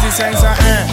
501.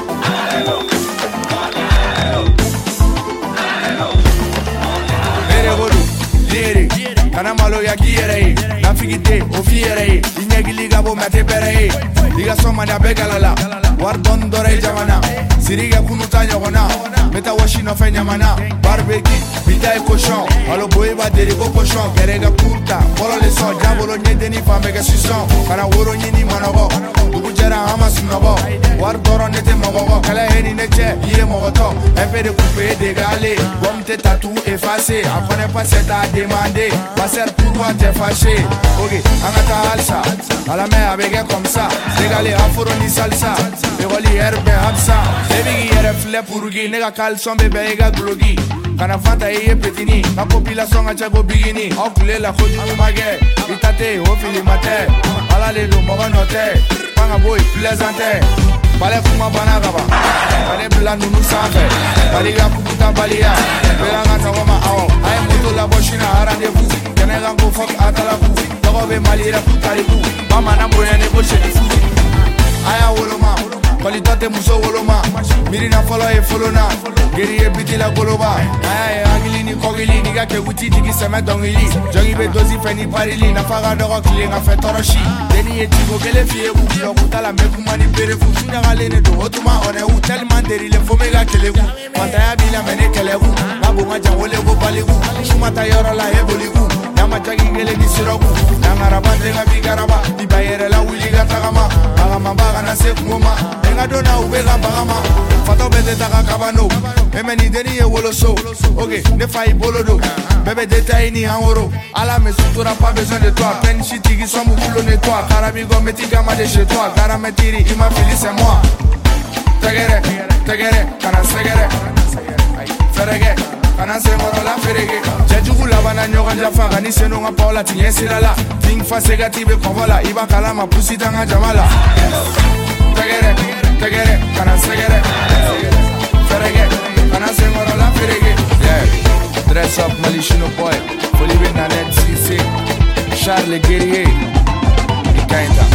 Lere, kana malo ya kiere, na figite o fiere, inyagi liga bo mate pere, liga soma na begalala, wardon dore jamana, siriga kunuta nyogona, meta washino fe nyamana, barbecue, bita e cochon, alo boeba deri go cochon, kerega kurta, bolo le son, jambolo nyede ni fa mega suson, kana woro nyini manogo, dugu jera ama sunogo, wardoro nete mogogo, kala heni neche, yie mogoto, un peu de coupé dégalé, gomme te tatou effacé, apprenez pas cette à demander, passer pourquoi t'es fâché, ok, angata alsa, à la mer avec un comme ça, dégalé afuroni salsa, egoli herbe hapsa, ebigi yere flep urugi, nega kalson bebe ega glogi, kana fanta eye petini, ma population a chago bigini, okule la khoju mage, itate ofili mate, ala le do moga note, panga boy plaisante. Bale kuma bana gaba, bale bla nunu sanfɛ, baliga kukuta baliya, belanga nɔgɔma awɔ, a ye moto labɔ sina a rendez-vous, kɛnɛ ko fɔk a talaku, tɔgɔ bɛ Mali rap tariku, bamanan bonyani ko sɛdifu, a y'a woloma, kɔlitɔ tɛ muso woloma, miirina fɔlɔ ye folona, geri ye biti la goloba, a y'a ye hakili ni kɔkili, n'i ka kɛ wuti tigi sɛmɛ dɔnkili, jɔngi bɛ dosi fɛ ni parili, nafa ka dɔgɔ tile ka fɛ tɔrɔ si, denni ye tigo kelen f'i ye u bulɔku ta la mɛ kuma ni berefu, ɲagalen de don o tuma ɔnɛwu, tellement derilen fo me ka keleku, fantanya b'i la mɛ ne kɛlɛku, n'a bon ka jan wele ko baliku, suma ta yɔrɔ la e boliku, n'a ma jagi kelen ni sirɔku, nangaraba tɛ ka bi garaba, i ba yɛrɛ la wuli ka tagama, bagamaba kana se kungo ma, n ka donna u bɛ ka bagama, fatɔ bɛ tɛ taga kabano, mɛ ni denni ye woloso, ok ne fa y'i bolo don, bɛɛ bɛ détail ni an woro, ala me sutura pas besoin de toi, peine si tigi sɔmu kulo nettoie, karabigo meti gama de chez toi, garamɛtiri i ma fili c'est moi, tɛgɛrɛ, tɛgɛrɛ, kana sɛgɛrɛ, fɛrɛgɛ, kana senkɔrɔ la ferege, cɛjugu labana ɲɔgɔn jafa, ka ni senu ka paw la tiɲɛ sira la, tin fa segati bɛ kɔfɔ la, i b'a kalama pusi tan ka jama la, tɛgɛrɛ, tɛgɛrɛ, kana sɛgɛrɛ, fɛrɛgɛ, kana senkɔrɔ la ferege, dress up Malishino boy, Olivier Nanette, Cissé, Charles Guerrier, Ikainta.